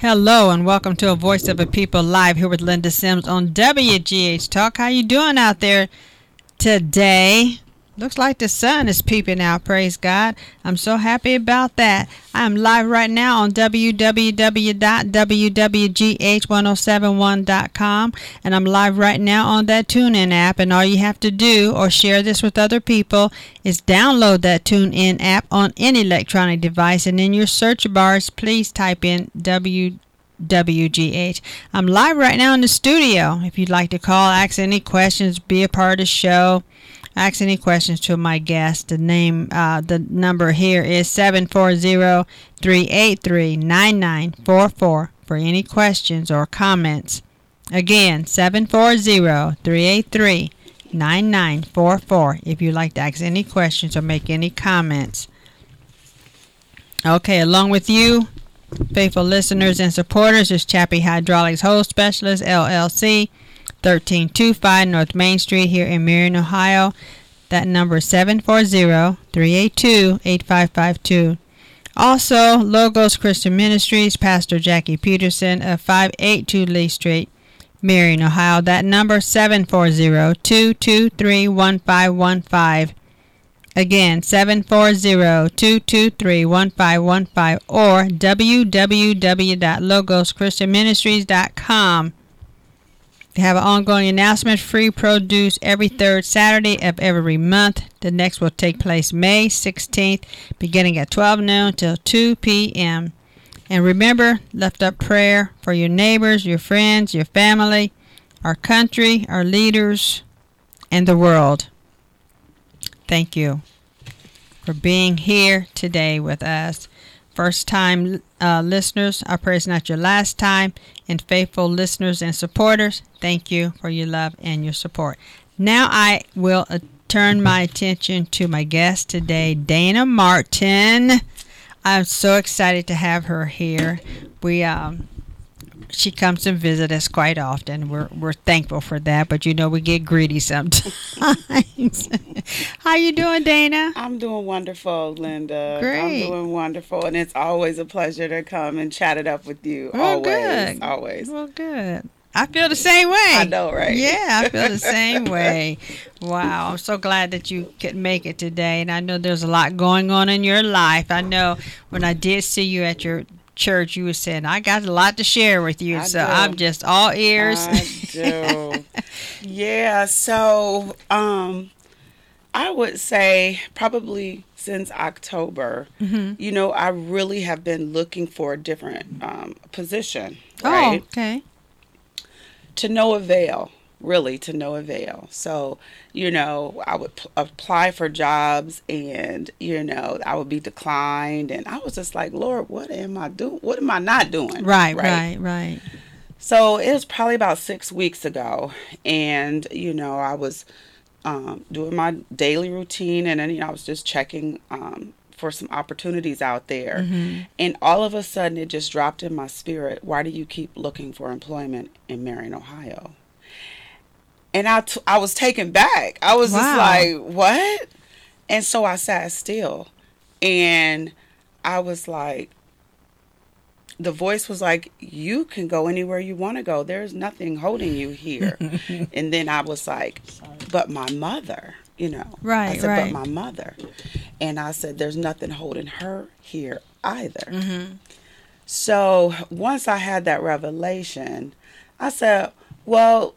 Hello and welcome to A Voice of a People Live here with Linda Sims on WGH Talk. How you doing out there today? Looks like the sun is peeping out, praise God. I'm so happy about that. I'm live right now on www.wwgh1071.com, and I'm live right now on that TuneIn app, and all you have to do or share this with other people is download that TuneIn app on any electronic device, and in your search bars, please type in WGH. I'm live right now in the studio. If you'd like to call, ask any questions, be a part of the show, ask any questions to my guest. The number here is 740-383-9944 for any questions or comments. Again, 740-383-9944 if you'd like to ask any questions or make any comments. Okay, along with you, faithful listeners and supporters, is Chappie Hydraulics Hose Specialist, LLC, 1325 North Main Street here in Marion, Ohio. That number is 740-382-8552. Also, Logos Christian Ministries, Pastor Jackie Peterson of 582 Lee Street, Marion, Ohio. That number is 740-223-1515. Again, 740-223-1515 or www.logoschristianministries.com. They have an ongoing announcement, free produce every third Saturday of every month. The next will take place May 16th, beginning at 12 noon till 2 p.m. And remember, lift up prayer for your neighbors, your friends, your family, our country, our leaders, and the world. Thank you for being here today with us. First time listeners, I pray it's not your last time. And faithful listeners and supporters, thank you for your love and your support. Now I will turn my attention to my guest today, Dana Martin. I'm so excited to have her here. She comes and visits us quite often. We're thankful for that, but you know we get greedy sometimes. How you doing, Dana? I'm doing wonderful, Linda. Great. I'm doing wonderful, and it's always a pleasure to come and chat it up with you. Well, always, good. Always. Well, good. I feel the same way. I know, right? Yeah, I feel the same way. Wow, I'm so glad that you could make it today, and I know there's a lot going on in your life. I know when I did see you at your church, you were saying, I got a lot to share with you, so I'm just all ears. I do. Yeah, so I would say probably since October, I really have been looking for a different position, right? Oh, okay. To no avail. Really, to no avail. So, I would apply for jobs and, I would be declined. And I was just like, Lord, what am I doing? What am I not doing? Right. So it was probably about 6 weeks ago. And, I was doing my daily routine. And then, I was just checking for some opportunities out there. And all of a sudden, it just dropped in my spirit. Why do you keep looking for employment in Marion, Ohio? And I was taken back. I was just like, what? And so I sat still. And I was like, the voice was like, you can go anywhere you want to go. There's nothing holding you here. And then I was like, but my mother, Right, I said, right. but my mother. And I said, there's nothing holding her here either. So once I had that revelation, I said, well,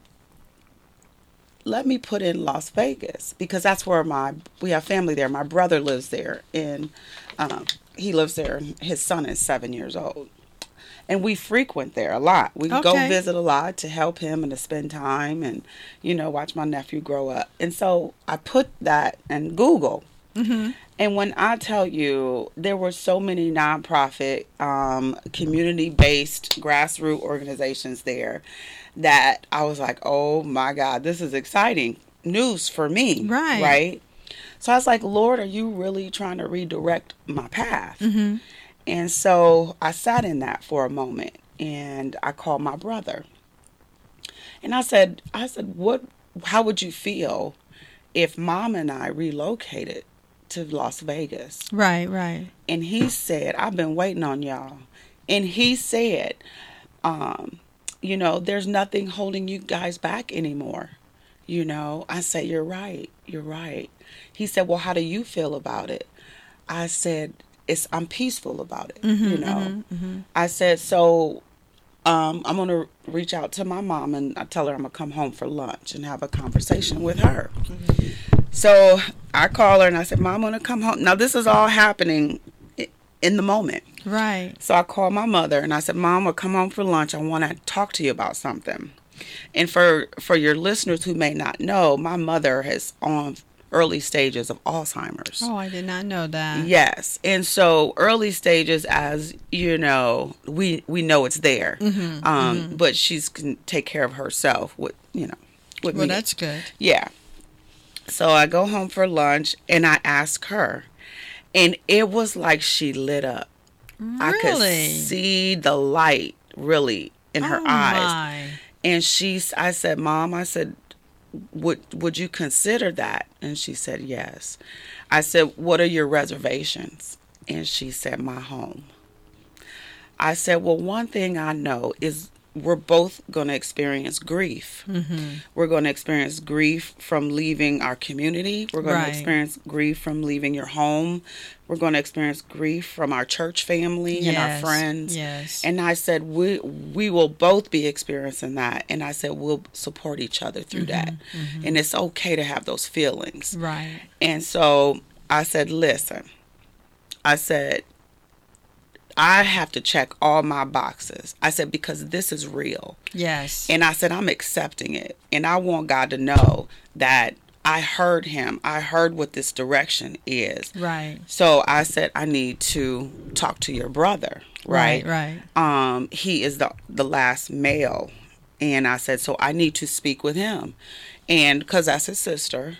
let me put in Las Vegas, because that's where we have family there. My brother lives there, and he lives there. His son is 7 years old, and we frequent there a lot. We go visit a lot to help him and to spend time and, watch my nephew grow up. And so I put that in Google. And when I tell you, there were so many nonprofit, community-based grassroots organizations there that I was like, oh my God, this is exciting news for me. Right. So I was like, Lord, are you really trying to redirect my path? And so I sat in that for a moment, and I called my brother. And I said, how would you feel if Mom and I relocated to Las Vegas? Right. And he said, I've been waiting on y'all. And he said, there's nothing holding you guys back anymore. I said, you're right. You're right. He said, well, how do you feel about it? I said, I'm peaceful about it. I said, so I'm going to reach out to my mom and I tell her I'm going to come home for lunch and have a conversation with her. So I call her and I said, Mom, I'm going to come home. Now, this is all happening in the moment. Right. So I called my mother and I said, Mom, I'll come home for lunch. I want to talk to you about something. And for your listeners who may not know, my mother is on early stages of Alzheimer's. Oh, I did not know that. Yes. And so early stages, as you know, we know it's there. But she can take care of herself with me. Well, that's good. Yeah. So I go home for lunch and I ask her, and it was like she lit up. Really? I could see the light really in her eyes. And I said, Mom, would you consider that? And she said, yes. I said, what are your reservations? And she said, my home. I said, well, one thing I know is we're both going to experience grief. We're going to experience grief from leaving our community. We're going to experience grief from leaving your home. We're going to experience grief from our church family and our friends. Yes. And I said, we will both be experiencing that. And I said, we'll support each other through that. And it's okay to have those feelings. Right. And so I said, listen, I said, I have to check all my boxes. I said, because this is real. Yes. And I said, I'm accepting it. And I want God to know that I heard him. I heard what this direction is. Right. So I said, I need to talk to your brother. Right. Right. He is the last male. And I said, so I need to speak with him. And because that's his sister,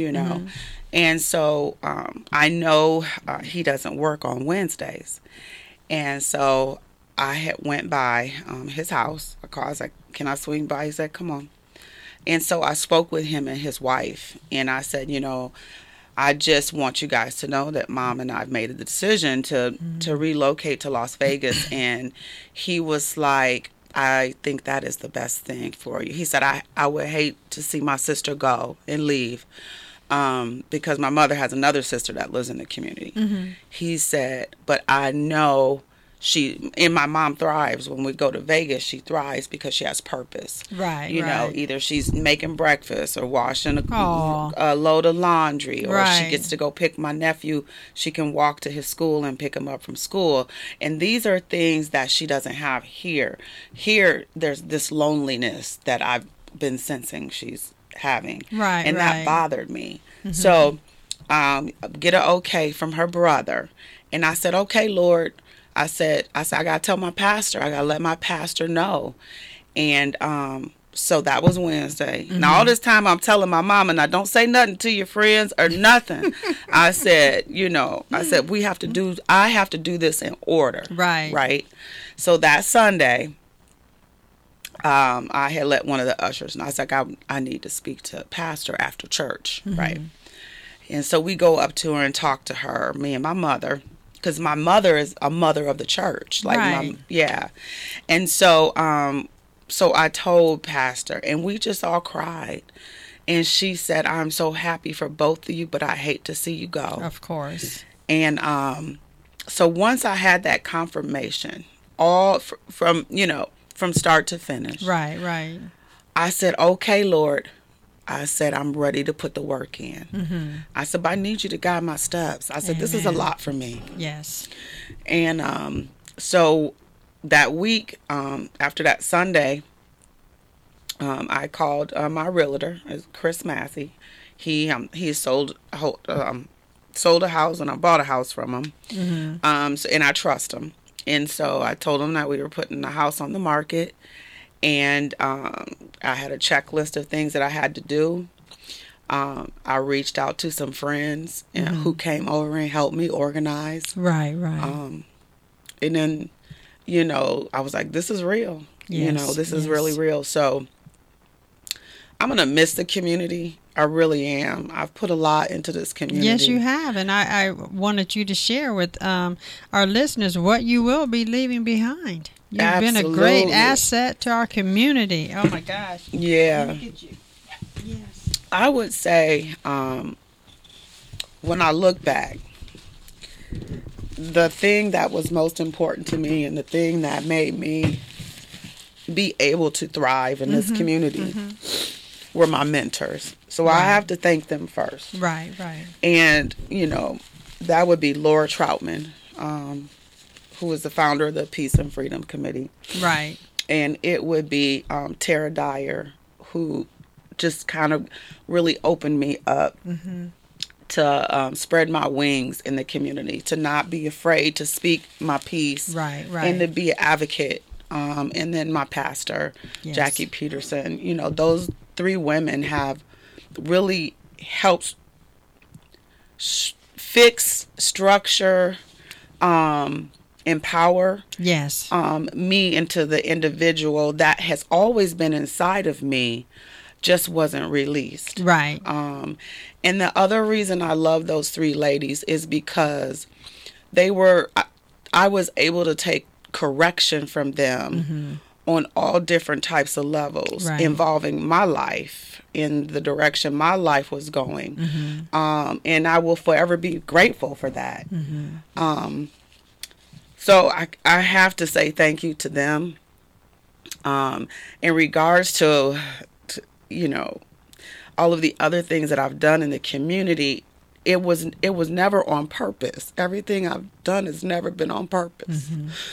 And so I know he doesn't work on Wednesdays. And so I had went by his house. I called, I was like, can I swing by? He said, come on. And so I spoke with him and his wife. And I said, I just want you guys to know that Mom and I have made a decision to relocate to Las Vegas. And he was like, I think that is the best thing for you. He said, I would hate to see my sister go and leave. Because my mother has another sister that lives in the community. He said, but I know my mom thrives. When we go to Vegas, she thrives because she has purpose. Right. Either she's making breakfast or washing a load of laundry, or she gets to go pick my nephew. She can walk to his school and pick him up from school. And these are things that she doesn't have here. Here, there's this loneliness that I've been sensing she's having. Right. And that bothered me. So, get an okay from her brother. And I said, okay, Lord. I said, I got to tell my pastor. I got to let my pastor know. And so that was Wednesday. Now, all this time I'm telling my mom, and I don't say nothing to your friends or nothing. I said, I have to do this in order. Right. So that Sunday, I had let one of the ushers know. I was like, I need to speak to pastor after church. Right. And so we go up to her and talk to her, me and my mother. Because my mother is a mother of the church. And so so I told Pastor, and we just all cried. And she said, I'm so happy for both of you, but I hate to see you go. Of course. And so once I had that confirmation, all from start to finish. Right. I said, okay, Lord. I said, I'm ready to put the work in. I said, but I need you to guide my steps. I said, This is a lot for me. Yes. And so that week, after that Sunday, I called my realtor, Chris Massey. He sold a house, and I bought a house from him. And I trust him. And so I told him that we were putting the house on the market. And I had a checklist of things that I had to do. I reached out to some friends who came over and helped me organize. Right. And then, I was like, this is real. Yes, this is really real. So I'm going to miss the community. I really am. I've put a lot into this community. Yes, you have. And I wanted you to share with our listeners what you will be leaving behind. You've been a great asset to our community. Oh, my gosh. Yeah. Look at you. Yes. I would say when I look back, the thing that was most important to me and the thing that made me be able to thrive in this community were my mentors. So I have to thank them first. Right. And, that would be Laura Troutman, who is the founder of the Peace and Freedom Committee. Right. And it would be Tara Dyer, who just kind of really opened me up to spread my wings in the community, to not be afraid to speak my piece. Right. And to be an advocate. And then my pastor, Jackie Peterson. Those three women have really helped fix, structure, empower me into the individual that has always been inside of me, just wasn't released. Right. And the other reason I love those three ladies is because I was able to take correction from them on all different types of levels involving my life in the direction my life was going. And I will forever be grateful for that. So I have to say thank you to them. In regards to all of the other things that I've done in the community, it was never on purpose. Everything I've done has never been on purpose.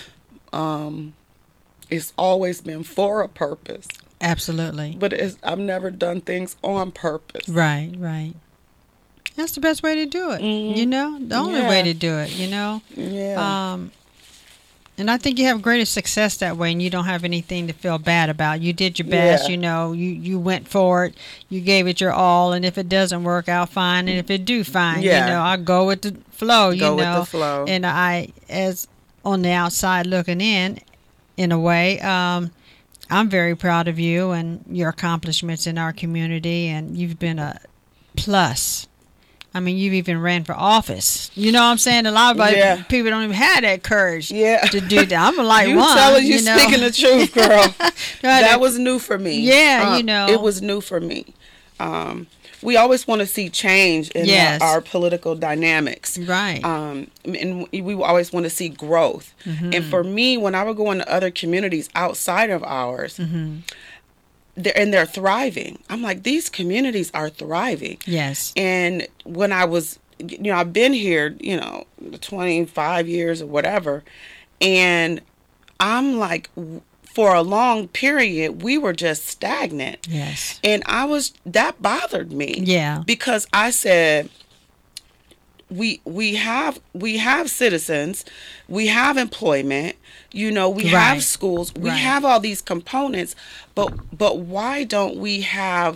It's always been for a purpose. Absolutely. But I've never done things on purpose. Right. That's the best way to do it. The only way to do it. Yeah. And I think you have greater success that way, and you don't have anything to feel bad about. You did your best, you went for it, you gave it your all, and if it doesn't work out, fine, and if it do, fine. I go with the flow, with the flow. And I, as on the outside looking in a way, I'm very proud of you and your accomplishments in our community, and you've been a plus. I mean, you've even ran for office. You know what I'm saying? A lot of people don't even have that courage to do that. I'm like you one. Telling you speaking the truth, girl. That was new for me. Yeah, It was new for me. We always want to see change in our political dynamics. Right. And we always want to see growth. And for me, when I would go into other communities outside of ours, they're thriving. I'm like, these communities are thriving. Yes. And when I was, I've been here, 25 years or whatever, and I'm like, for a long period, we were just stagnant. Yes. And that bothered me. Yeah. Because I said, we have citizens, we have employment, we have schools, we have all these components, but why don't we have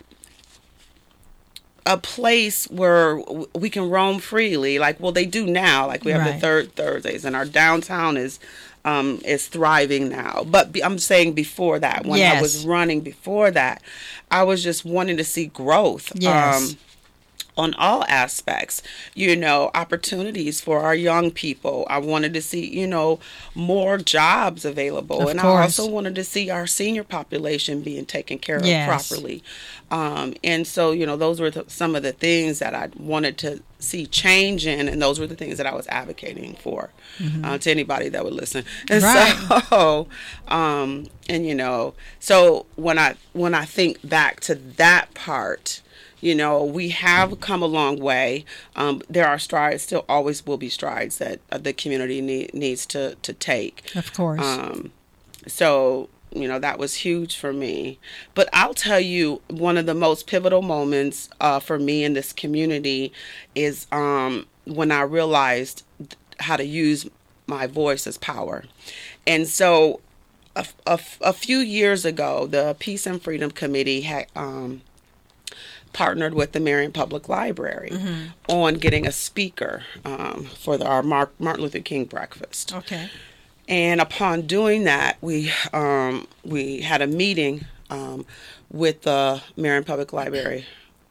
a place where we can roam freely? They do now. We have the third Thursdays, and our downtown is thriving now. But I'm saying before that, when I was running before that, I was just wanting to see growth. Yes. On all aspects, opportunities for our young people. I wanted to see, more jobs available. I also wanted to see our senior population being taken care of properly. And so, those were some of the things that I wanted to see change in, and those were the things that I was advocating for to anybody that would listen. And so, so when I think back to that part, we have come a long way. There are strides, still always will be strides that the community needs to take. Of course. So, that was huge for me. But I'll tell you, one of the most pivotal moments for me in this community is when I realized how to use my voice as power. And so a few years ago, the Peace and Freedom Committee had partnered with the Marion Public Library on getting a speaker for our Martin Luther King breakfast. Okay. And upon doing that, we had a meeting with the Marion Public Library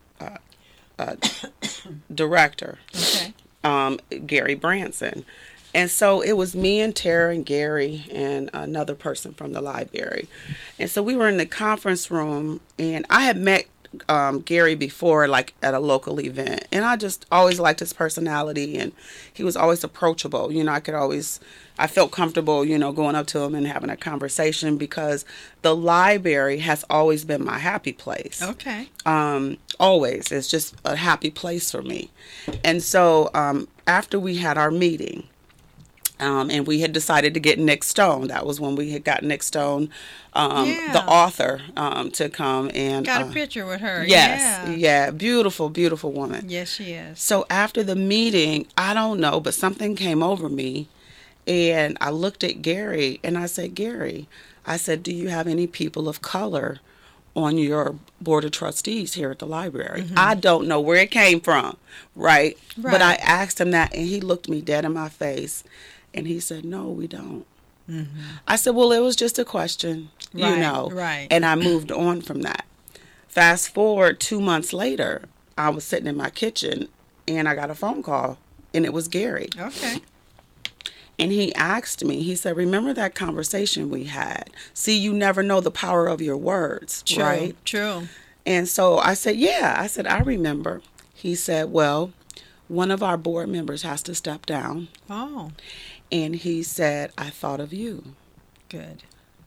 director, Okay. Gary Branson. And so it was me and Tara and Gary and another person from the library. And so we were in the conference room, and I had met Gary before, like at a local event. And I just always liked his personality, and he was always approachable. You know, I felt comfortable, you know, going up to him and having a conversation, because the library has always been my happy place. Okay. Always. It's just a happy place for me. And so after we had our meeting, and we had decided to get Nick Stone. That was when we had got Nick Stone, the author, to come and got a picture with her. Yes, yeah, beautiful, beautiful woman. Yes, she is. So after the meeting, I don't know, but something came over me, and I looked at Gary and I said, Gary, I said, do you have any people of color on your board of trustees here at the library? Mm-hmm. I don't know where it came from, right? But I asked him that, and he looked me dead in my face. And he said, no, we don't. Mm-hmm. I said, well, it was just a question, you know. Right. And I moved on from that. Fast forward 2 months later, I was sitting in my kitchen, and I got a phone call, and it was Gary. Okay. And he asked me, he said, remember that conversation we had? See, you never know the power of your words, True, right? True. And so I said, yeah. I said, I remember. He said, well, one of our board members has to step down. Oh. And he said, I thought of you. Good.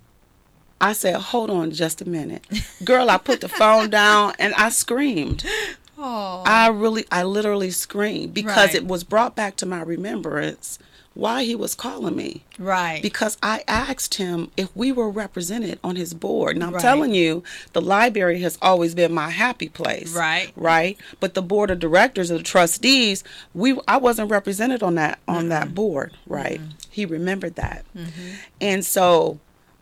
I said, hold on just a minute. Girl, I put the phone down and I screamed. Oh. I literally screamed, because it was brought back to my remembrance why he was calling me. Right. Because I asked him if we were represented on his board. And I'm telling you, the library has always been my happy place. Right. Right. But the board of directors or the trustees, I wasn't represented on that board. Right. Mm-hmm. He remembered that. Mm-hmm. And so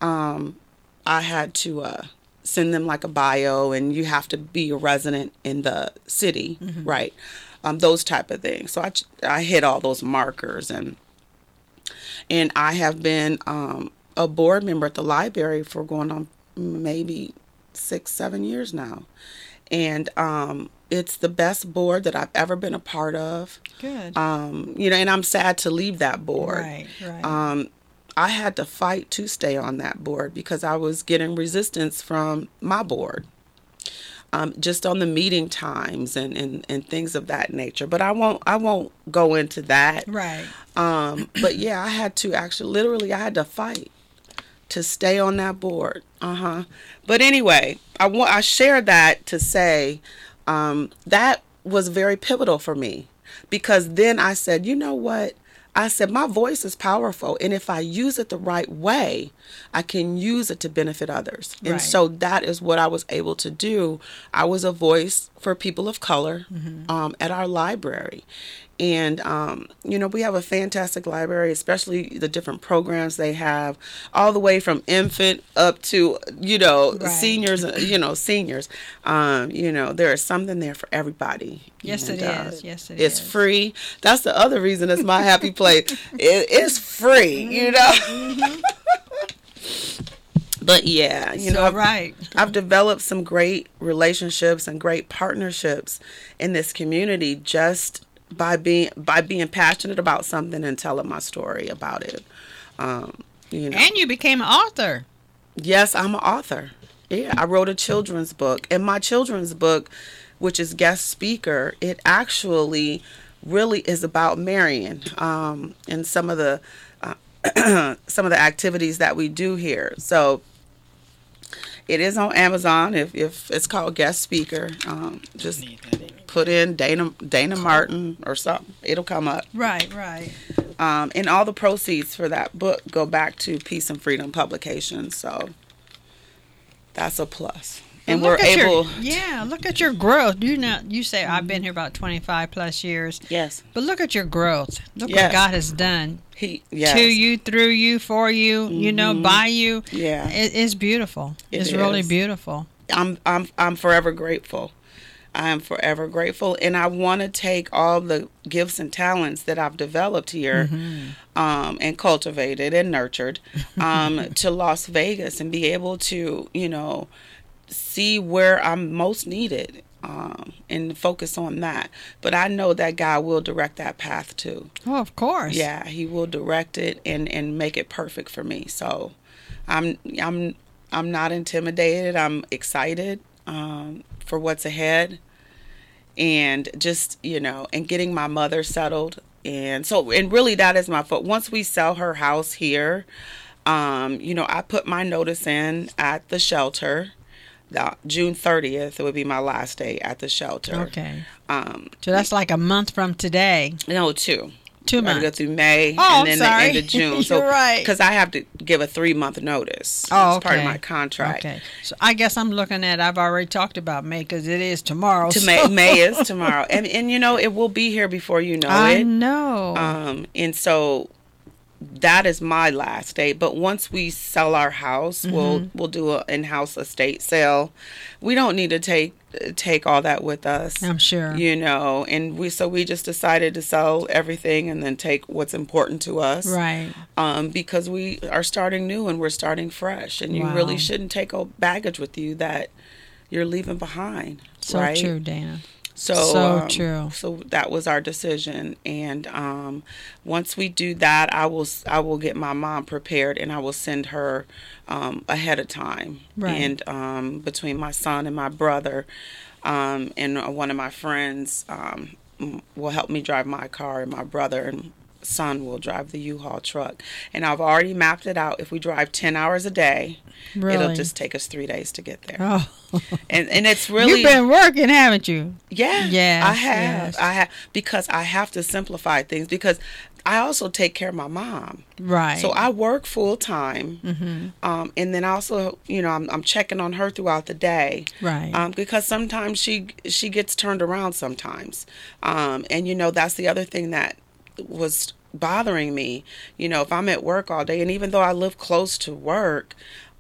I had to send them like a bio, and you have to be a resident in the city. Mm-hmm. Right. Those type of things. So I hit all those markers, and I have been a board member at the library for going on maybe 6-7 years now. And it's the best board that I've ever been a part of. Good. You know, and I'm sad to leave that board. Right. I had to fight to stay on that board because I was getting resistance from my board. Just on the meeting times and things of that nature. But I won't go into that. Right. But yeah, I had to I had to fight to stay on that board. But anyway, I shared that to say that was very pivotal for me, because then I said, you know what? I said, my voice is powerful, and if I use it the right way, I can use it to benefit others. Right. And so that is what I was able to do. I was a voice for people of color at our library. And, you know, we have a fantastic library, especially the different programs they have, all the way from infant up to, you know, seniors. You know, there is something there for everybody. Yes, and, it is. Yes, it it's is. Free. That's the other reason it's my happy place. It's free, you know. But yeah, you know, I've developed some great relationships and great partnerships in this community just by being passionate about something and telling my story about it. You know. And you became an author. Yes, I'm an author. Yeah, I wrote a children's book, and my children's book, which is Guest Speaker, it actually really is about Marion and some of the activities that we do here. So it is on Amazon. If it's called Guest Speaker, just put in Dana Martin or something. It'll come up. Right. And all the proceeds for that book go back to Peace and Freedom Publications. So that's a plus. And we're able. Look at your growth. You say I've been here about 25 plus years. Yes. But look at your growth. Look what God has done. To you, through you, for you, you know, by you. Yeah. It's beautiful. It's really beautiful. I'm forever grateful. I am forever grateful, and I want to take all the gifts and talents that I've developed here and cultivated and nurtured to Las Vegas and be able to, you know, see where I'm most needed, and focus on that. But I know that God will direct that path too. Oh, of course. Yeah, He will direct it and make it perfect for me. So I'm not intimidated. I'm excited for what's ahead, and just, and getting my mother settled. And so, and really that is my foot. Once we sell her house here, I put my notice in at the shelter. June 30th, it would be my last day at the shelter. Okay. So that's like a month from today. No, 2. 2 months. I go through May Oh, and then sorry. the end of June. So, You're right. Because I have to give a 3-month notice. Oh, it's part of okay. my contract. Okay. So I guess I'm looking at, I've already talked about May because it is tomorrow. May is tomorrow. And it will be here before you know it. I know. And so that is my last day. But once we sell our house, we'll do an in-house estate sale. We don't need to take all that with us. I'm sure. And we just decided to sell everything and then take what's important to us. Right. Because we are starting new and we're starting fresh, and you Wow. really shouldn't take a baggage with you that you're leaving behind. So right? true, Dana. So true. So that was our decision, and once we do that, I will get my mom prepared, and I will send her ahead of time. Right. And between my son and my brother, and one of my friends will help me drive my car, and my brother and son will drive the U-Haul truck. And I've already mapped it out. If we drive 10 hours a day, Really? it'll just take us 3 days to get there. Oh. And it's really... You've been working, haven't you? Yeah. Yes, I have. yes. I have, because I have to simplify things, because I also take care of my mom. Right. So I work full time. Mm-hmm. And then also, I'm checking on her throughout the day. Right. Because sometimes she gets turned around sometimes. And that's the other thing that was bothering me. If I'm at work all day, and even though I live close to work,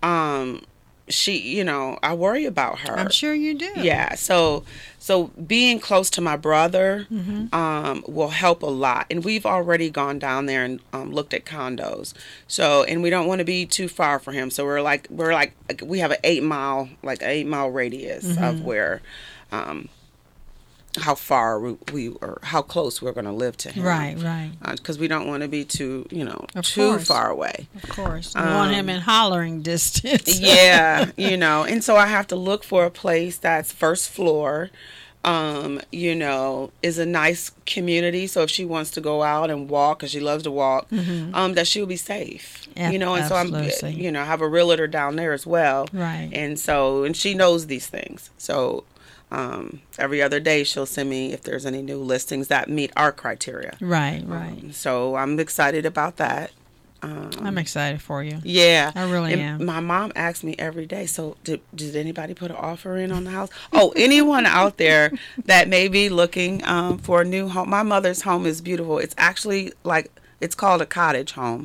she, I worry about her. I'm sure you do. Yeah. So being close to my brother will help a lot. And we've already gone down there and looked at condos. So, and we don't want to be too far for him. So we're like we have an 8-mile radius of where, how far we or how close we're going to live to him. Right. Because we don't want to be too Of too course. far away. Of course. You want him in hollering distance. Yeah, and so I have to look for a place that's first floor, is a nice community. So if she wants to go out and walk, because she loves to walk, that she'll be safe. And so Absolutely. I have a realtor down there as well. Right. And she knows these things. So every other day she'll send me if there's any new listings that meet our criteria. Right. So I'm excited about that. I'm excited for you. Yeah, I really and am. My mom asks me every day, so did anybody put an offer in on the house? Oh, anyone out there that may be looking for a new home? My mother's home is beautiful. It's actually it's called a cottage home.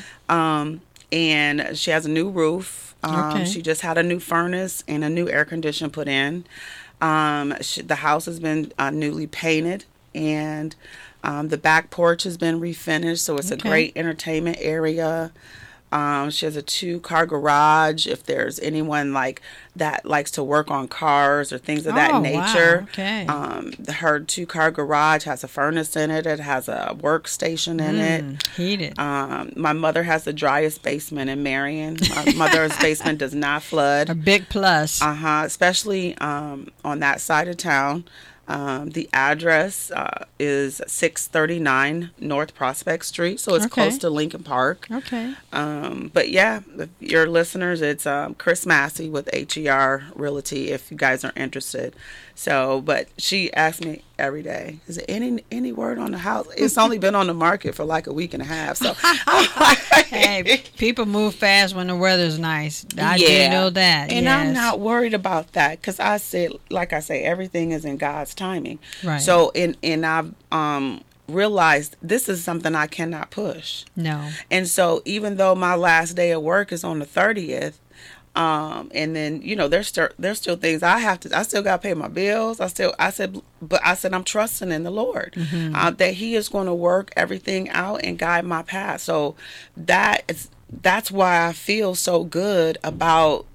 And she has a new roof. Okay. She just had a new furnace and a new air conditioner put in. The house has been newly painted, and the back porch has been refinished, so it's a great entertainment area. She has a 2-car garage. If there's anyone that likes to work on cars or things of that nature. Wow. Okay. Her 2-car garage has a furnace in it. It has a workstation in it. Heated. My mother has the driest basement in Marion. My mother's basement does not flood. A big plus. Especially on that side of town. The address is 639 North Prospect Street, so it's close to Lincoln Park. Okay. But yeah, if your listeners, it's Chris Massey with HER Realty if you guys are interested. So, but she asks me every day, is there any word on the house? It's only been on the market for like a week and a half. So, hey, people move fast when the weather's nice. I do know that. And yes. I'm not worried about that, because I said, like I say, everything is in God's timing. Right. So, and I've realized this is something I cannot push. No. And so even though my last day of work is on the 30th, and then, there's still things I still got to pay my bills. I said, I'm trusting in the Lord, that He is going to work everything out and guide my path. So that's why I feel so good about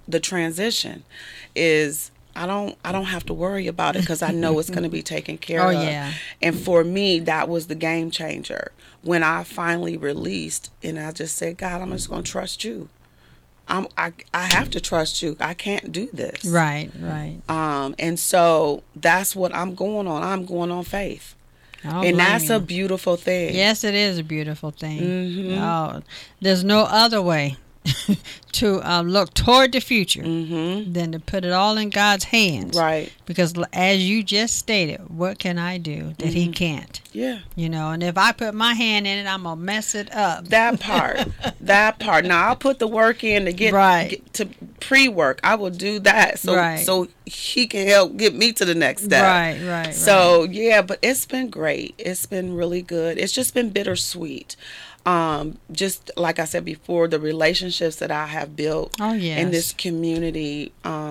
the transition is I don't have to worry about it because I know it's going to be taken care Oh, of. yeah. And for me, that was the game changer when I finally released, and I just said, God, I'm just going to trust you. I have to trust you. I can't do this. Right. And so that's what I'm going on. I'm going on faith. I don't And blame that's you. a beautiful thing. Yes, it is a beautiful thing. Mhm. Oh, there's no other way to look toward the future than to put it all in God's hands. Right. Because as you just stated, what can I do that He can't? Yeah. You know, and if I put my hand in it, I'm going to mess it up. That part. That part. Now, I'll put the work in to get to pre-work. I will do that so He can help get me to the next step. Right. So, yeah, but it's been great. It's been really good. It's just been bittersweet. Just like I said before, the relationships that I have built in this community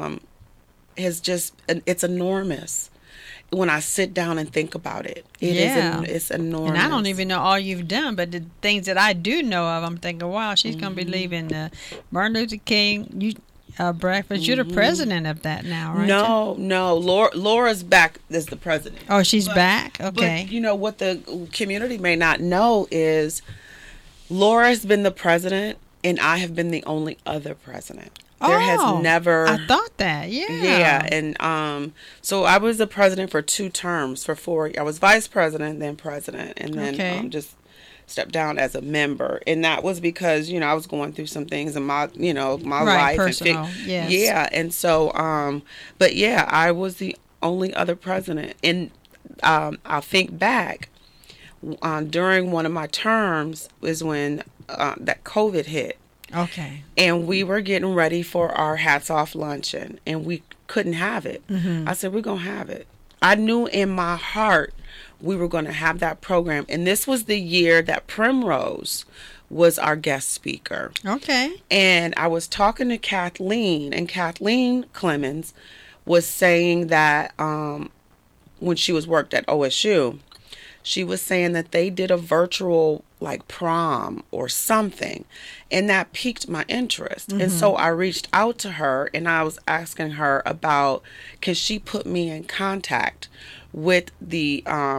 has just, it's enormous. When I sit down and think about it, it's enormous. And I don't even know all you've done, but the things that I do know of, I'm thinking, wow, she's going to be leaving the Martin Luther King breakfast. You're the president of that now, right? No. Laura's back as the president. Oh, she's back? Okay. But, you know, what the community may not know is Laura has been the president, and I have been the only other president. There has never. I thought that. Yeah. Yeah, and so I was the president for 2 terms for 4. I was vice president, then president, and then just stepped down as a member. And that was because I was going through some things in my life, personal. Yes. Yeah, and so but yeah, I was the only other president, and I'll think back. During one of my terms is when that COVID hit. Okay. And we were getting ready for our hats off luncheon, and we couldn't have it. I said, we're going to have it. I knew in my heart we were going to have that program. And this was the year that Primrose was our guest speaker. Okay. And I was talking to Kathleen, and Kathleen Clemens was saying that when she worked at OSU, she was saying that they did a virtual prom or something, and that piqued my interest. And so I reached out to her, and I was asking her about, can she put me in contact with the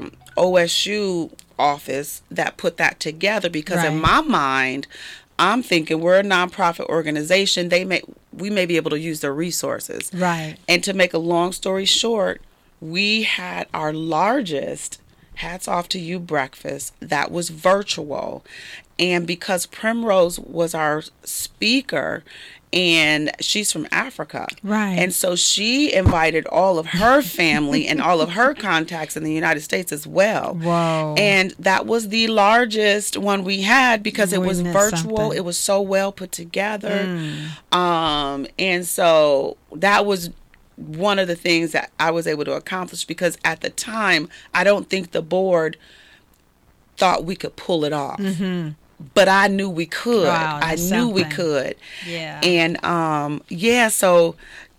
OSU office that put that together, because in my mind, I'm thinking we're a nonprofit organization. We may be able to use their resources. Right. And to make a long story short, we had our largest Hats Off to You breakfast that was virtual. And because Primrose was our speaker, and she's from Africa. Right. And so she invited all of her family and all of her contacts in the United States as well. Whoa. And that was the largest one we had because it was virtual. Something? It was so well put together. And so that was one of the things that I was able to accomplish, because at the time, I don't think the board thought we could pull it off. But I knew we could. Wow, I knew we could. Yeah. And so,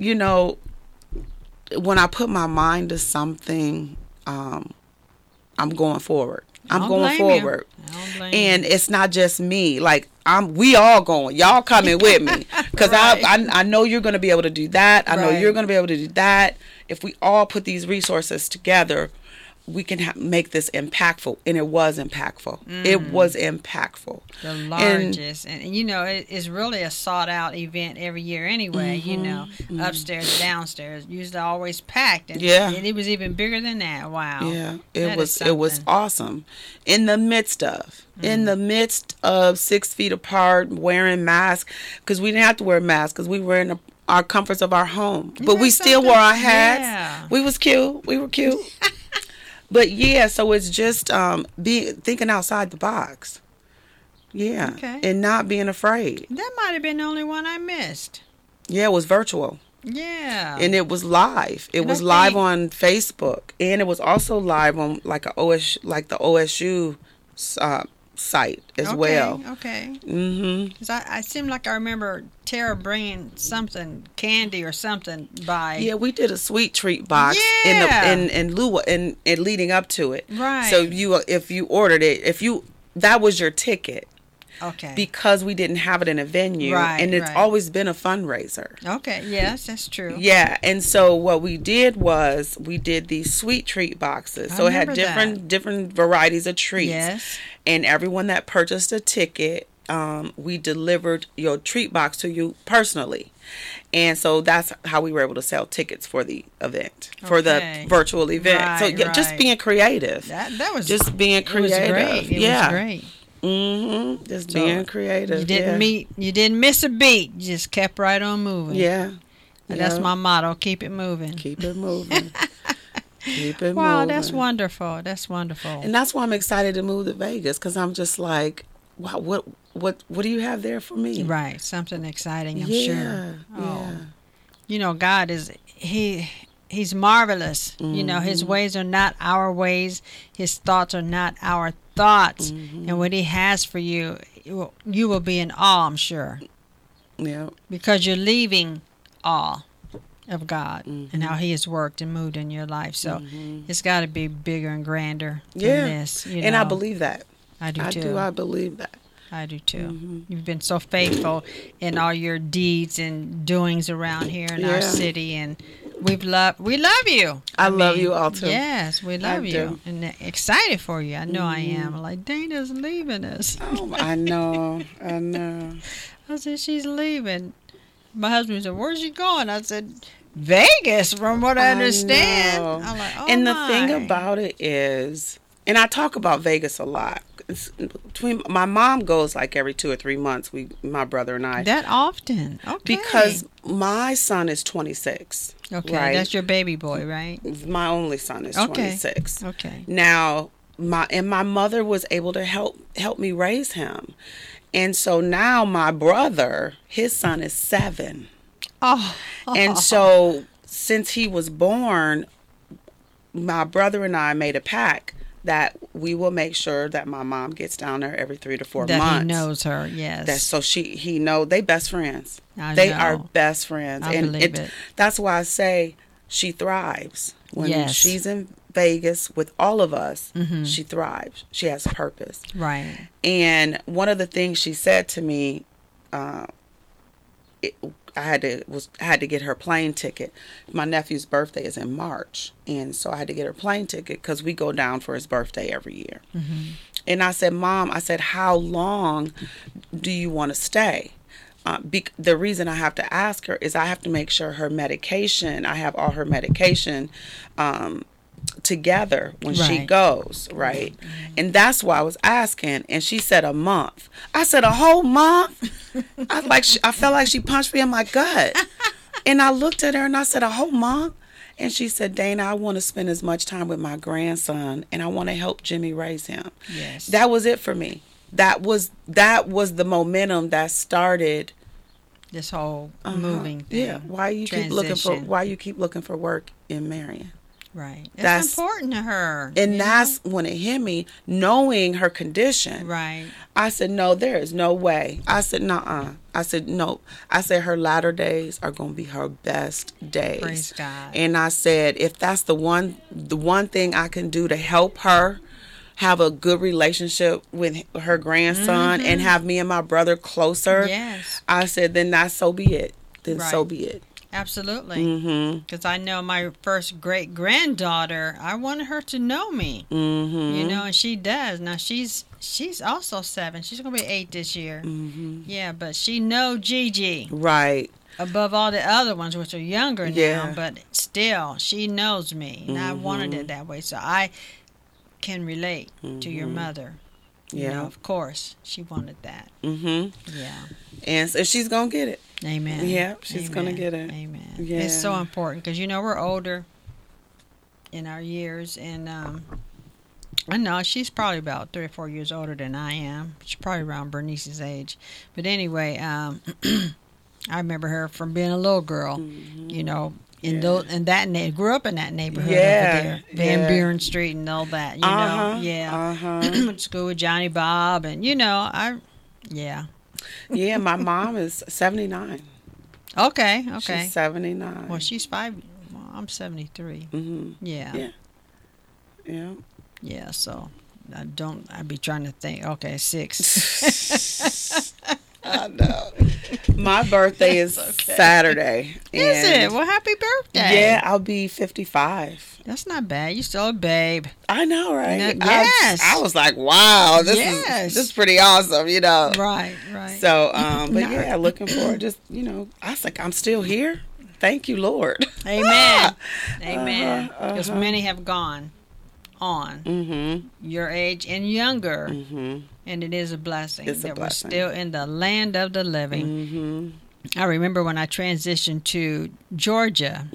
when I put my mind to something, I'm going forward. I'm going forward. And it's not just me. We all going. Y'all coming with me. Because I know you're going to be able to do that. I know you're going to be able to do that. If we all put these resources together, we can make this impactful. And it was impactful. It was impactful. The largest. And it's really a sought out event every year anyway, upstairs, downstairs, usually always packed. And it was even bigger than that. Wow. Yeah. It was awesome. In the midst of 6 feet apart, wearing masks, because we didn't have to wear masks because we were in our comforts of our home. But we still wore our hats. Yeah. We was cute. We were cute. But so it's just thinking outside the box. Yeah. Okay. And not being afraid. That might have been the only one I missed. Yeah, it was virtual. Yeah. And it was live. It was live on Facebook, and it was also live on the OSU site as well. Okay. Because I seem like I remember Tara bringing something, candy or something by. Yeah, we did a sweet treat box in lieu and leading up to it. Right. So if you ordered it, that was your ticket. Okay. because we didn't have it in a venue. Right, And it's right. always been a fundraiser. Okay. Yes, that's true. Yeah, and so what we did was we did these sweet treat boxes. I So it had remember different varieties of treats. Yes. And everyone that purchased a ticket, we delivered your treat box to you personally. And so that's how we were able to sell tickets for the event, for Okay. the virtual event. So Right, yeah, just right. being creative. That was Just being it was creative. great. It Yeah. was great. Just So, being creative. You didn't miss a beat. You just kept right on moving. Yeah. And that's Yeah. my motto. Keep it moving. Keep it moving. Keep it moving. Wow, that's wonderful. That's wonderful. And that's why I'm excited to move to Vegas, because I'm just like, wow, what do you have there for me? Right. Something exciting, I'm Yeah, sure. Oh. yeah. You know, God is He's marvelous. You know, His ways are not our ways. His thoughts are not our thoughts. And what He has for you, you will be in awe, I'm sure. Yeah. Because you're leaving awe of God and how He has worked and moved in your life. So it's got to be bigger and grander than this. You And I know. believe that. I do too. I believe that. I do too. You've been so faithful in all your deeds and doings around here in our Yeah. city, and we love you. I love you all, too. Yes, we love I you, do. and excited for you. I know I am. Like, Dana's leaving us. Oh, I know. I know. I said, she's leaving. My husband said, where's she going? I said, Vegas, from what I understand. know. I'm like, oh And the my. thing about it is, and I talk about Vegas a lot. Between my mom goes like every 2 or 3 months. My brother and I. That often? Okay. Because my son is 26. Okay, right? that's your baby boy, right? My only son is Okay. 26. Okay. Now, my mother was able to help me raise him. And so now my brother, his son is 7. Oh. And so since he was born, my brother and I made a pact that we will make sure that my mom gets down there every 3 to 4 that months. he knows her, yes. That so he know they best friends. I They know. are best friends. I and believe it. That's why I say she thrives. When Yes. she's in Vegas with all of us, she thrives. She has purpose. Right. And one of the things she said to me, I had to get her plane ticket. My nephew's birthday is in March, and so I had to get her plane ticket because we go down for his birthday every year. And I said, Mom, how long do you want to stay? The reason I have to ask her is I have to make sure her medication, I have all her medication together when she Right. goes, right? And that's why I was asking. And she said a month. I said a whole month? I felt like she punched me in my gut. And I looked at her and I said, a whole month? And she said, Dana, I want to spend as much time with my grandson and I want to help Jimmy raise him. Yes. That was it for me. That was the momentum that started This whole moving thing. Yeah. Why you keep looking for work in Marion? Right. That's- It's important to her. And you that's when it hit me, knowing her condition. know? Right. I said, no, there is no way. I said, nuh-uh. I said, no. I said, her latter days are going to be her best days. Praise God. And I said, if that's the one thing I can do to help her have a good relationship with her grandson and have me and my brother closer, Yes. I said, then so be it. Then Right. so be it. Absolutely. Because I know my first great granddaughter, I wanted her to know me. You know, and she does. Now she's also 7. She's gonna be 8 this year. Yeah, but she know Gigi Right. above all the other ones, which are younger Yeah. now. But still, she knows me, and I wanted it that way. So I can relate to your mother. You Yeah. know, of course, she wanted that. Mm-hmm. Yeah. And so she's going to get it. Amen. Yeah, she's gonna Amen. get it. Amen. Yeah. It's so important because we're older in our years, and I know she's probably about 3 or 4 years older than I am. She's probably around Bernice's age, but anyway, I remember her from being a little girl. You know, grew up in that neighborhood over there, Van Buren Street and all that. You know, went to school with Johnny Bob, and Yeah, my mom is 79. Okay. She's 79. Well, she's 5. Well, I'm 73. Mm-hmm. Yeah. Yeah. Yeah. Yeah. So, I'd be trying to think. Okay, 6. I know. My birthday is Saturday. Is it? Well, happy birthday. Yeah, I'll be 55. That's not bad. You're still a babe. I know, right? Yes. I was like, wow, this is pretty awesome, you know. Right. So, but yeah, looking forward. Just, you know, I was like, I'm still here. Thank you, Lord. Amen. Amen. Because many have gone on your age and younger. And it is a blessing that we're still in the land of the living. I remember when I transitioned to Georgia,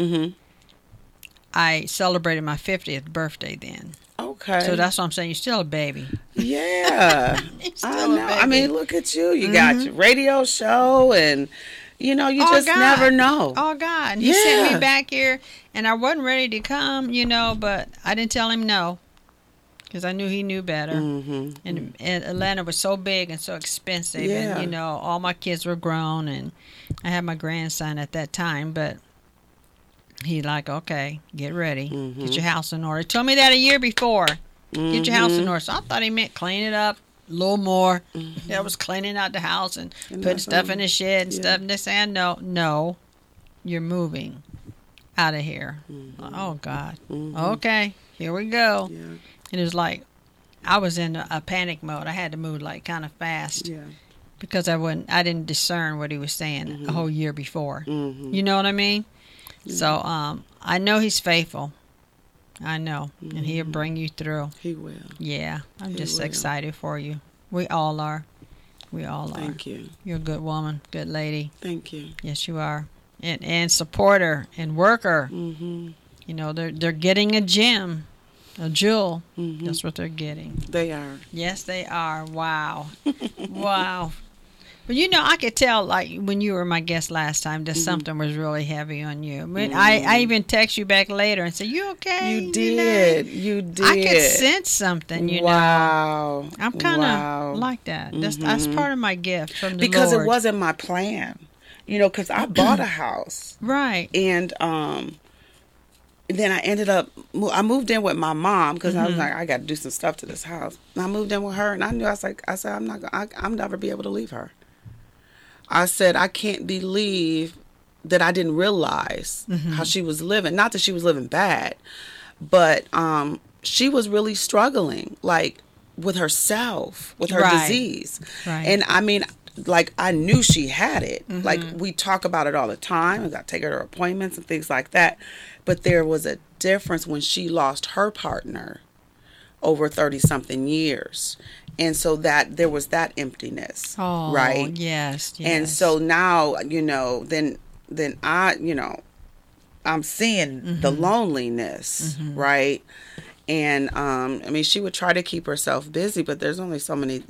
I celebrated my 50th birthday then. Okay. So that's what I'm saying. You're still a baby. Yeah. I know. I mean, look at you. You got your radio show and, you know, you just never know. Oh, God. He sent me back here, and I wasn't ready to come, you know, but I didn't tell him no. Because I knew he knew better. And Atlanta was so big and so expensive. Yeah. And, you know, all my kids were grown. And I had my grandson at that time. But he like, okay, get ready. Get your house in order. He told me that a year before. Get your house in order. So I thought he meant clean it up a little more. That was cleaning out the house and putting stuff in the shed and stuff. And they saying, no, you're moving out of here. Oh, God. Okay, here we go. Yeah. It was like I was in a panic mode. I had to move like kind of fast because I didn't discern what he was saying a whole year before. You know what I mean? So I know he's faithful. I know, and he'll bring you through. He will. Yeah, I'm just excited for you. We all are. We all are. Thank you. You're a good woman, good lady. Thank you. Yes, you are, and supporter and worker. You know, they're getting a gem. A jewel. That's what they're getting. They are. Yes, they are. Wow. Wow. But you know, I could tell, like, when you were my guest last time, that something was really heavy on you. I mean, I even text you back later and said, you okay? You did. You did. I could sense something, you know. Wow. I'm kind of like that. That's part of my gift from the because Lord. It wasn't my plan. You know, because I bought a house. Right. And then I moved in with my mom because I was like, I got to do some stuff to this house. And I moved in with her, and I said, I'm never be able to leave her. I said, I can't believe that I didn't realize how she was living. Not that she was living bad, but she was really struggling, like, with herself, with her disease. Right. And I mean, like, I knew she had it. Like, we talk about it all the time. I got to take her to appointments and things like that. But there was a difference when she lost her partner over 30-something years. And so that there was that emptiness, right? Yes. And so now, you know, then I, you know, I'm seeing the loneliness, right? And I mean, she would try to keep herself busy, but there's only so many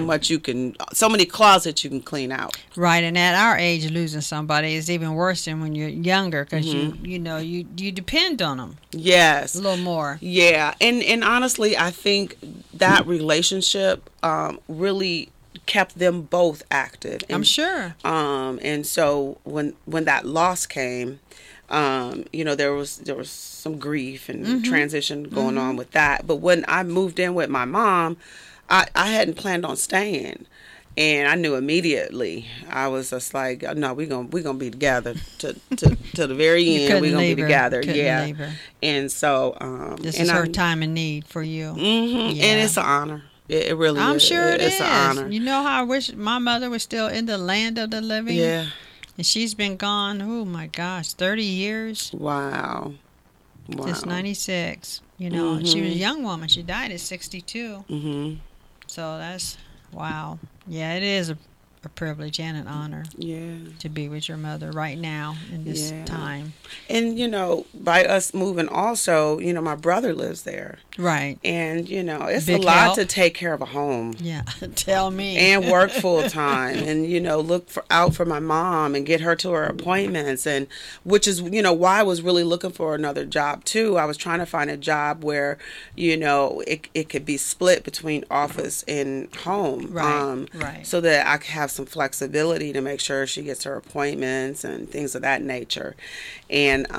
closets you can clean out. Right, and at our age, losing somebody is even worse than when you're younger because you depend on them. Yes, a little more. Yeah, and honestly, I think that relationship really kept them both active. And, I'm sure. And so when that loss came, you know, there was some grief and transition going on with that. But when I moved in with my mom, I hadn't planned on staying, and I knew immediately. I was just like, no, we're gonna be together to the very end. We're gonna be together, And so, this is her time of need for you. And it's an honor. It really is. I'm sure it's an honor. You know how I wish my mother was still in the land of the living. Yeah. And she's been gone, oh my gosh, 30 years. Wow. Since 96. You know, she was a young woman. She died at 62. So that's, wow. Yeah, it is a privilege and an honor to be with your mother right now in this time. And, you know, by us moving also, you know, my brother lives there. Right. And, you know, it's a lot to take care of a home. Yeah, tell me. And work full time and, you know, look out for my mom and get her to her appointments. And which is, you know, why I was really looking for another job, too. I was trying to find a job where, you know, it could be split between office and home. Right, right. So that I could have some flexibility to make sure she gets her appointments and things of that nature. And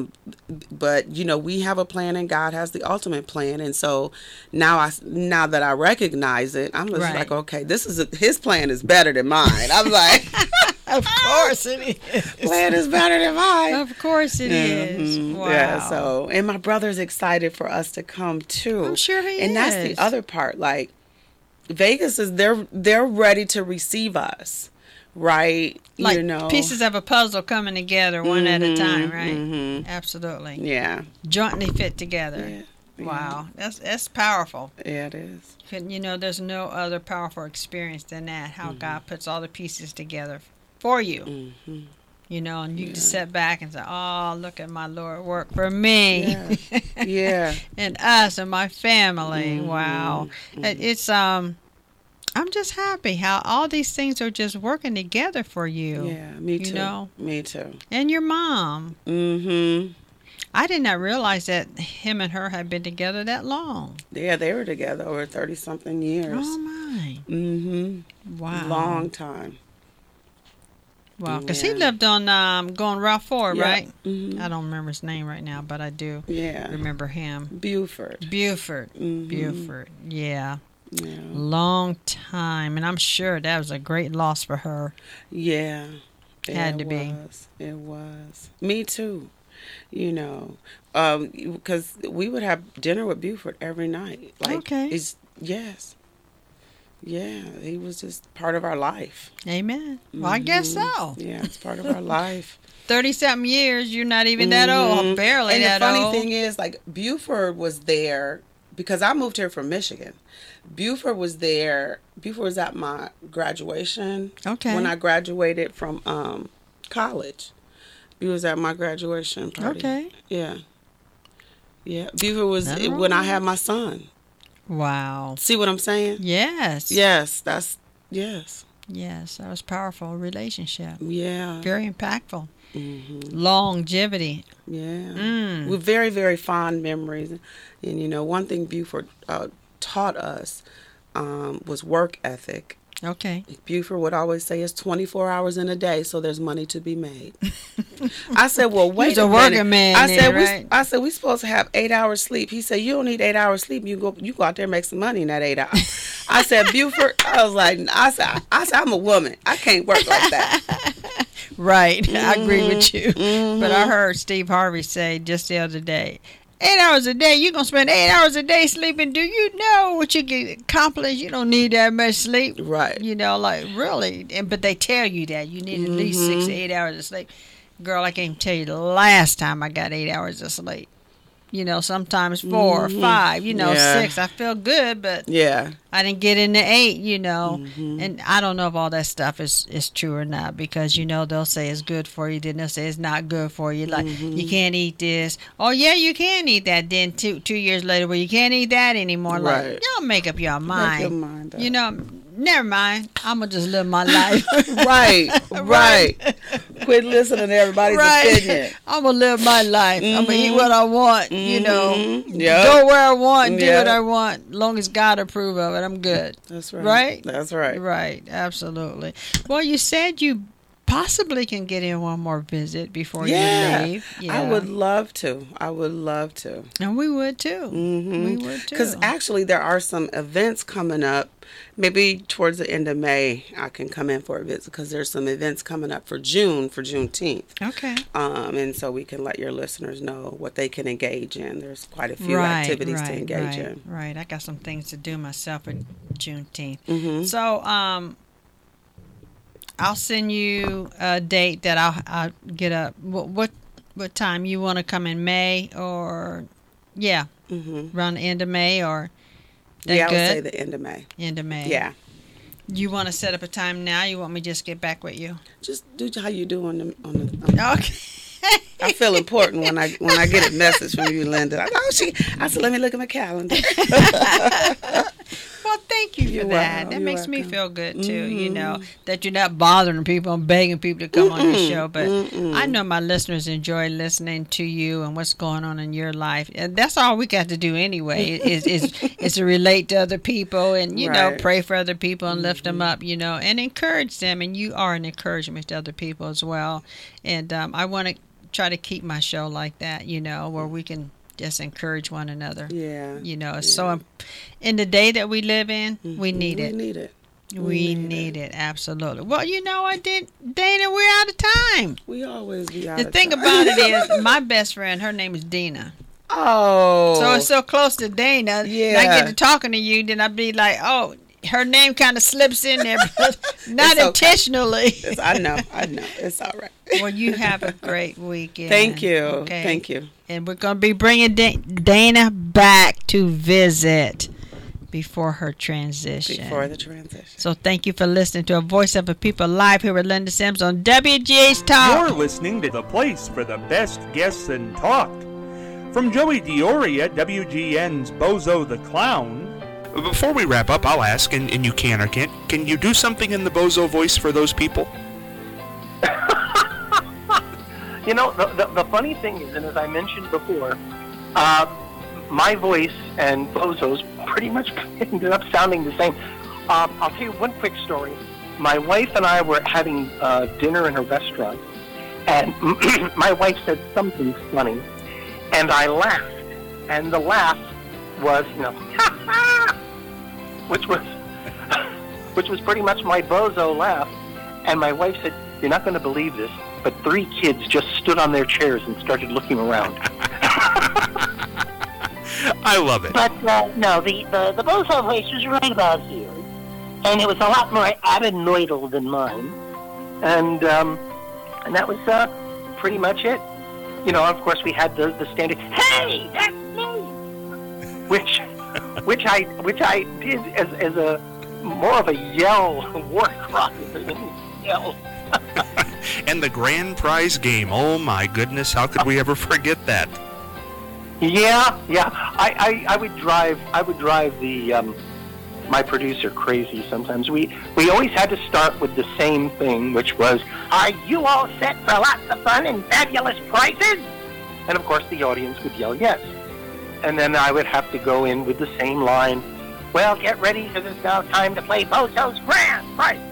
but you know, we have a plan, and God has the ultimate plan. And so now that I recognize it, I'm just like, okay, his plan is better than mine. I'm like, of course it is. Plan is better than mine. Of course it is. Wow. Yeah. So, and my brother's excited for us to come too. I'm sure he is. And that's the other part. Like, Vegas is they're ready to receive us, right? Like, you know, pieces of a puzzle coming together one at a time, right? Absolutely. Yeah. Jointly fit together. Yeah. Wow, that's powerful. Yeah, it is. You know, there's no other powerful experience than that. How God puts all the pieces together for you. You know, and you can sit back and say, "Oh, look at my Lord work for me." Yeah. And us and my family. Wow. It's I'm just happy how all these things are just working together for you. Yeah, me too. You know? Me too. And your mom. I did not realize that him and her had been together that long. Yeah, they were together over 30-something years. Oh, my. Wow. Long time. Wow, because he lived on going Ralph Ford, right? I I don't remember his name right now, but I do remember him. Buford. Buford, yeah. Long time, and I'm sure that was a great loss for her. Yeah. Had to be. It was. Me too. You know, because we would have dinner with Buford every night. Like, yes. Yeah, he was just part of our life. Amen. Well, I guess so. Yeah, it's part of our life. 30-something years, you're not even that old, barely that old. And the funny thing is, like, Buford was there because I moved here from Michigan. Buford was there. Buford was at my graduation. Okay. When I graduated from college. Buford was at my graduation party. Okay. Yeah. Yeah. Buford was when I had my son. Wow. See what I'm saying? Yes. Yes. Yes. Yes, that was a powerful relationship. Yeah. Very impactful. Longevity. Yeah. With very, very fond memories. And, you know, one thing Buford taught us was work ethic. Okay. Buford would always say it's 24 hours in a day, so there's money to be made. I said, well, wait a minute. He's a working man. I said, we supposed to have 8 hours sleep. He said, you don't need 8 hours sleep. You go out there and make some money in that 8 hours. I said, Buford, I said, I'm a woman. I can't work like that. Right. I agree with you. But I heard Steve Harvey say just the other day, 8 hours a day, you're going to spend 8 hours a day sleeping. Do you know what you can accomplish? You don't need that much sleep. Right. You know, like, really. But they tell you that. You need at least 6 to 8 hours of sleep. Girl, I can't tell you the last time I got 8 hours of sleep. You know, sometimes 4 or 5, 6. I feel good, but I didn't get into 8, And I don't know if all that stuff is true or not, because, they'll say it's good for you, then they'll say it's not good for you. Like, you can't eat this. Oh, yeah, you can eat that. Then 2 years later, well, you can't eat that anymore. Right. Like, y'all make up your mind. Make your mind up. Never mind. I'm going to just live my life. Right. Quit listening to everybody's opinion. I'm going to live my life. I'm going to eat what I want, Yep. Go where I want, do what I want. As long as God approve of it, I'm good. That's right. Right? That's right. Right, absolutely. Well, you said you possibly can get in one more visit before you leave. Yeah. I would love to. And we would too. We would too. Because actually there are some events coming up. Maybe towards the end of May I can come in for a visit, because there's some events coming up for Juneteenth. Okay. And so we can let your listeners know what they can engage in. There's quite a few activities to engage in. Right. I got some things to do myself at Juneteenth. So I'll send you a date that I'll get up. What time you want to come in May, or around the end of May, or I would say the end of May. End of May. Yeah. You want to set up a time now? You want me to just get back with you? Just do how you do on the Okay. I feel important when I get a message from you, Linda. I said, let me look at my calendar. Well, thank you for You're that. welcome. That You're makes me welcome. feel good too. You know that you're not bothering people and begging people to come on your show. But I know my listeners enjoy listening to you and what's going on in your life. And that's all we got to do anyway. Is to relate to other people and you know Right. pray for other people and lift them up. You know, and encourage them. And you are an encouragement to other people as well. And I want to try to keep my show like that. You know, where we can just encourage one another. Yeah. You know, it's so in the day that we live in, we need it. We need it. We need it, absolutely. Well, you know, Dana, we're out of time. We always be out The of thing time. about it is, my best friend, her name is Dina. Oh. So it's so close to Dana. And I Yeah. get to talking to you, then I'd be like, oh, her name kind of slips in there, but not It's okay. intentionally. I know. It's all right. Well, you have a great weekend. Thank you. Okay? Thank you. And we're going to be bringing Dana back to visit before her transition. Before the transition. So thank you for listening to A Voice of a People live here with Linda Sims on WGH Talk. You're listening to the place for the best guests in talk. From Joey Diori at WGN's Bozo the Clown. Before we wrap up, I'll ask, and you can or can't, can you do something in the Bozo voice for those people? You know, the funny thing is, and as I mentioned before, my voice and Bozo's pretty much ended up sounding the same. I'll tell you one quick story. My wife and I were having dinner in a restaurant, and my wife said something funny, and I laughed, and the laugh was, you know, which was pretty much my Bozo laugh, and my wife said, "You're not going to believe this, but 3 kids just stood on their chairs and started looking around." I love it. But no, the Bozo voice was right about here, and it was a lot more adenoidal than mine, and that was pretty much it. You know, of course, we had the standard, "Hey, that's me," which I did as a more of a yell, war cry than a yell. And the grand prize game, oh my goodness, how could we ever forget that? Yeah. I would drive the my producer crazy sometimes. We always had to start with the same thing, which was, "Are you all set for lots of fun and fabulous prizes?" And of course the audience would yell yes. And then I would have to go in with the same line, "Well, get ready because it's now time to play Bozo's Grand Prize."